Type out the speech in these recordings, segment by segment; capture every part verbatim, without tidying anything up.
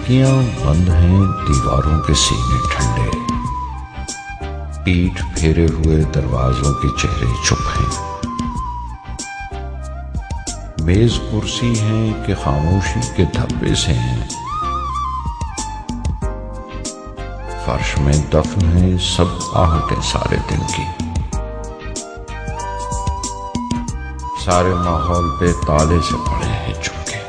खिड़कियां बंद हैं, दीवारों के सीने ठंडे, पीठ फेरे हुए दरवाजों के चेहरे चुप हैं। मेज कुर्सी हैं कि खामोशी के धब्बे से हैं, फर्श में दफन है सब आहटें सारे दिन की। सारे माहौल पे ताले से पड़े हैं चुपके।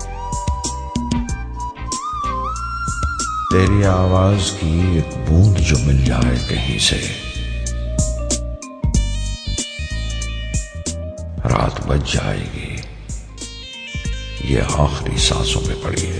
तेरी आवाज की एक बूंद जो मिल जाए कहीं से, रात बज जाएगी, ये आखिरी सांसों में पड़ी है।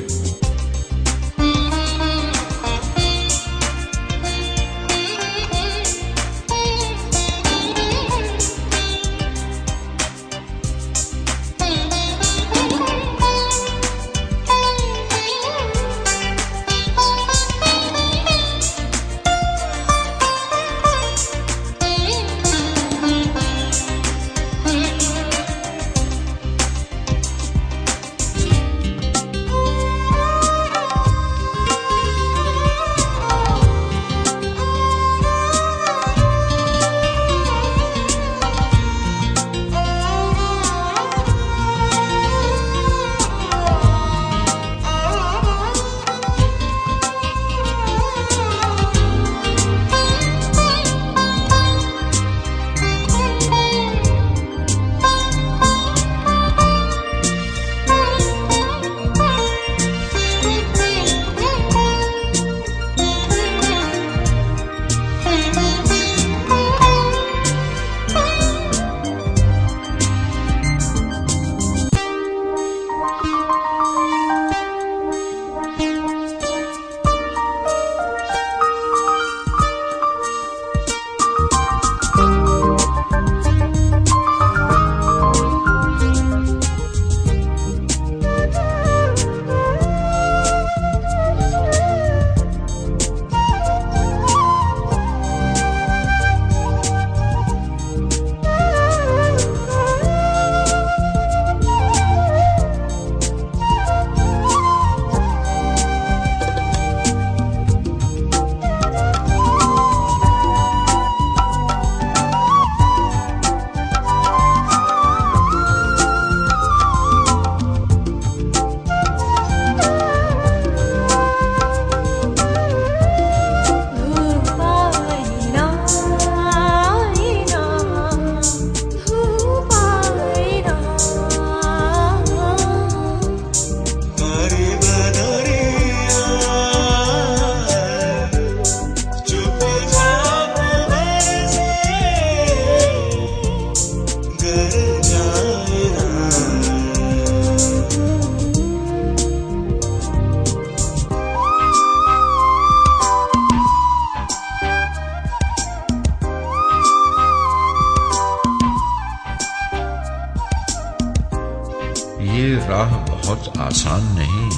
ये राह बहुत आसान नहीं,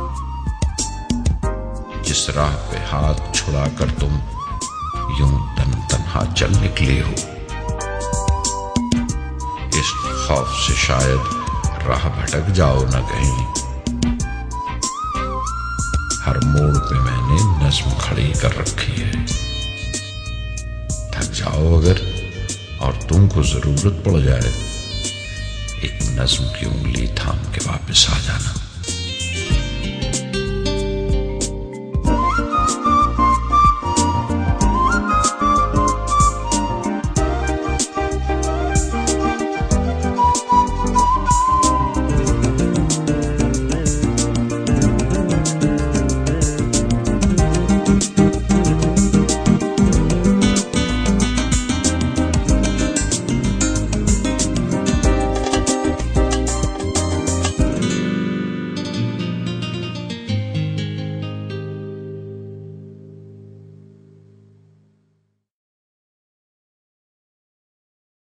जिस राह पे हाथ छुड़ाकर तुम यूं तन तन्हा चल निकले हो। इस खौफ से शायद राह भटक जाओ न कहीं। हर मोड़ पे मैंने नज्म खड़ी कर रखी है। थक जाओ अगर और तुमको जरूरत पड़ जाए, एक नज्म की उंगली थाम के वापस आ जाना।